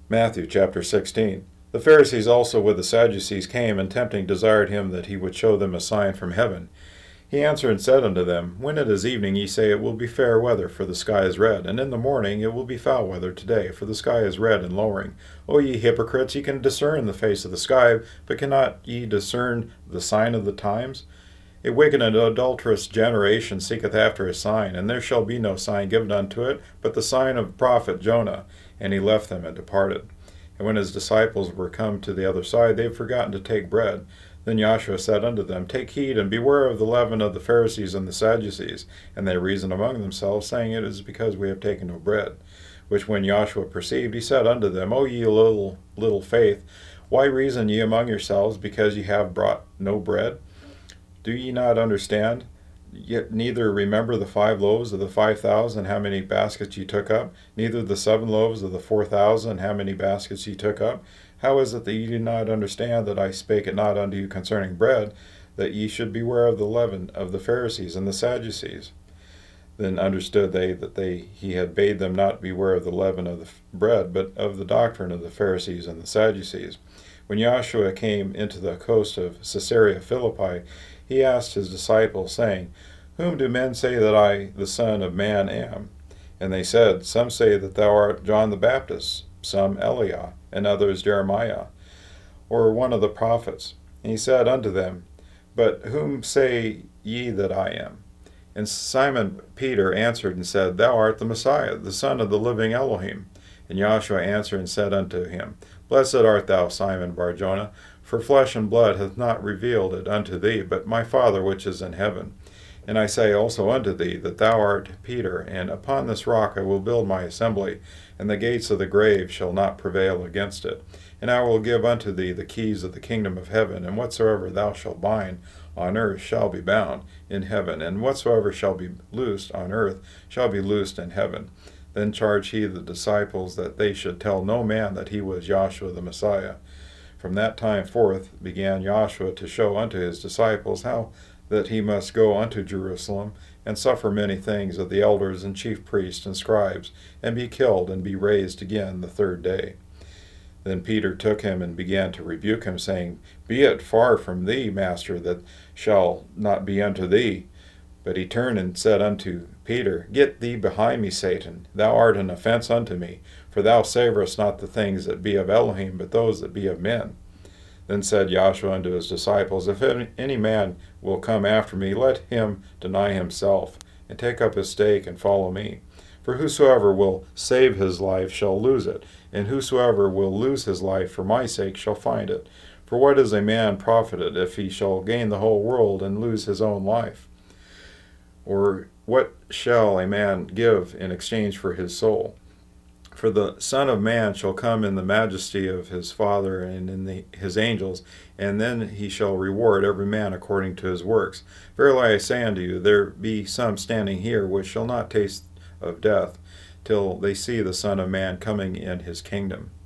Matthew chapter 16. The Pharisees also with the Sadducees came, and tempting desired him that he would show them a sign from heaven. He answered and said unto them, When it is evening, ye say, It will be fair weather, for the sky is red. And in the morning, It will be foul weather today, for the sky is red and lowering. O ye hypocrites, ye can discern the face of the sky, but cannot ye discern the sign of the times? A wicked and adulterous generation seeketh after a sign, and there shall be no sign given unto it, but the sign of prophet Jonah. And he left them and departed. And when his disciples were come to the other side, they had forgotten to take bread. Then Joshua said unto them, Take heed, and beware of the leaven of the Pharisees and the Sadducees. And they reasoned among themselves, saying, It is because we have taken no bread. Which when Joshua perceived, he said unto them, O ye little faith, why reason ye among yourselves, because ye have brought no bread? Do ye not understand? Yet neither remember the 5 loaves of the 5,000, how many baskets ye took up, neither the 7 loaves of the 4,000, how many baskets ye took up? How is it that ye do not understand that I spake it not unto you concerning bread, that ye should beware of the leaven of the Pharisees and the Sadducees? Then understood they that he had bade them not beware of the leaven of the bread, but of the doctrine of the Pharisees and the Sadducees. When Joshua came into the coast of Caesarea Philippi, he asked his disciples, saying, Whom do men say that I, the Son of Man, am? And they said, Some say that thou art John the Baptist, some Eliah, and others Jeremiah, or one of the prophets. And he said unto them, But whom say ye that I am? And Simon Peter answered and said, Thou art the Messiah, the Son of the living Elohim. And Joshua answered and said unto him, Blessed art thou, Simon Bar-Jonah, for flesh and blood hath not revealed it unto thee, but my Father which is in heaven. And I say also unto thee, that thou art Peter, and upon this rock I will build my assembly, and the gates of the grave shall not prevail against it. And I will give unto thee the keys of the kingdom of heaven, and whatsoever thou shalt bind on earth shall be bound in heaven, and whatsoever shall be loosed on earth shall be loosed in heaven. Then charged he the disciples that they should tell no man that he was Joshua the Messiah. From that time forth began Joshua to show unto his disciples how that he must go unto Jerusalem, and suffer many things of the elders and chief priests and scribes, and be killed, and be raised again the 3rd day. Then Peter took him and began to rebuke him, saying, Be it far from thee, Master, that shall not be unto thee. But he turned and said unto Peter, Get thee behind me, Satan. Thou art an offense unto me, for thou savorest not the things that be of Elohim, but those that be of men. Then said Joshua unto his disciples, If any man will come after me, let him deny himself, and take up his stake, and follow me. For whosoever will save his life shall lose it, and whosoever will lose his life for my sake shall find it. For what is a man profited, if he shall gain the whole world, and lose his own life? Or what shall a man give in exchange for his soul? For the Son of Man shall come in the majesty of his Father and in his angels, and then he shall reward every man according to his works. Verily I say unto you, there be some standing here which shall not taste of death, till they see the Son of Man coming in his kingdom.